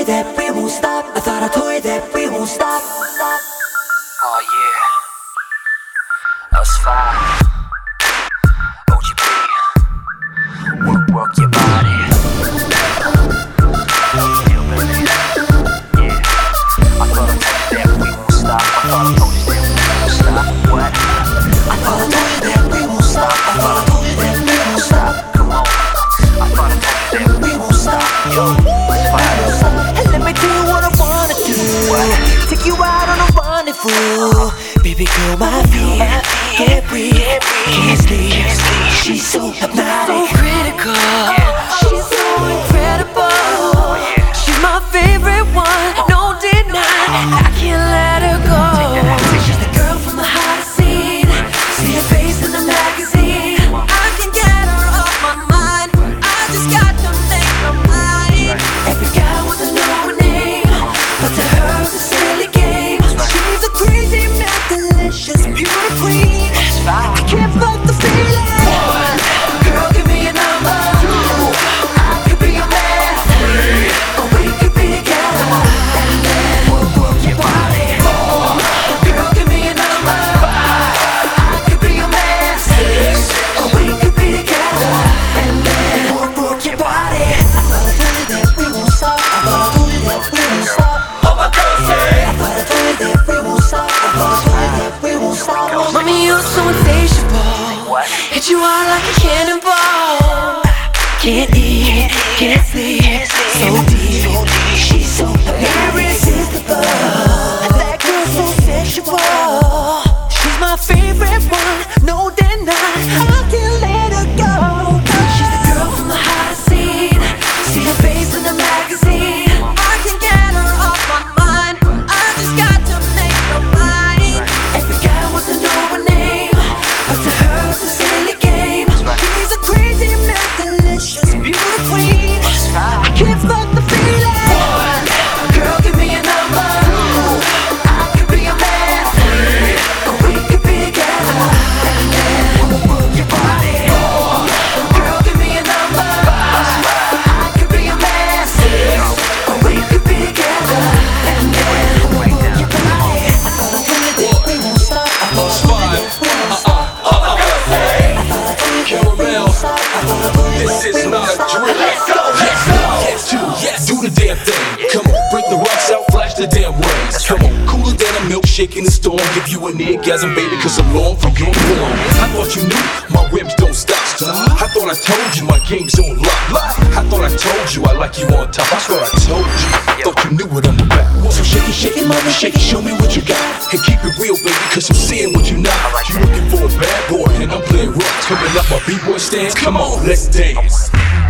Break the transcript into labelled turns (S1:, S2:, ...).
S1: you that we won't stop. I thought I told you that we won't stop.
S2: Oh yeah, us five. OGB, work your body. Feel baby. Yeah, I thought I told you that we won't stop. I thought I told you that we won't stop. What?
S1: I thought I told you that we won't stop. I thought I told you that we won't stop.
S2: Come on, I thought I told you that we won't stop. Yo, us five.
S1: And let me tell you what I wanna do. Take you out on a rendezvous. Baby girl, my feet can't breathe, can't sleep. She's so hypnotic, so critical. She's so incredible. She's my favorite one, no deny. I can't let her go. She's the girl from the hottest scene. See her face in the magazine. I can get her off my mind. I just got to make her mine. Every guy wants to know her name, but to her it's a silly game. She's a crazy, mad, delicious, beauty queen. I can't fuck the feeling. Girl, give me a number. I could be your man. Or we could be together. And then we'll work your body. Girl, give me a number. I could be your man. Or we could be together. And then we'll work your body. I thought I told you that we won't stop. I thought I told you that we won't stop.
S2: All my girls say.
S1: I thought I told you that we won't stop. I thought I told you that we won't stop. Mommy, you're so insatiable.
S2: What?
S1: Hit you out like a cannonball. Can't eat, can't sleep. So deep, she's so irresistible. That girl's so sensual. She's my favorite one, no deny. I can't let her go. She's the girl from the hottest scene. See her face in the magazine. I can get her off my mind. I just got to make her mine. Every guy wants to know her name, but to her it's a silly game. She's a crazy, mad, delicious, beauty queen. I can't fuck the feeling. Girl, give me a number. I could be your man, or we could be together. And then we'll work your body. Girl, give me a number. I could be your man, or we could be together. And then we'll work your body. I thought I told you that we won't stop. I thought I told you that we won't stop.
S3: This is not a drill. Yes, yes, do the damn thing. Come on, break the rocks out, flash the damn waves. Come on, cooler than a milkshake in the storm. Give you an orgasm, baby, cause I'm long for your form. I thought you knew my rims don't stop. I thought I told you my game's on lock. I thought I told you I like you on top. I thought I told you, thought you knew what I'm about. So shake it, mama, shake it, show me what you got. And keep it real, baby, cause I'm seeing what you're not. You looking for a bad boy, and I'm playing rough. Coming up my B-boy stance, come on, let's dance.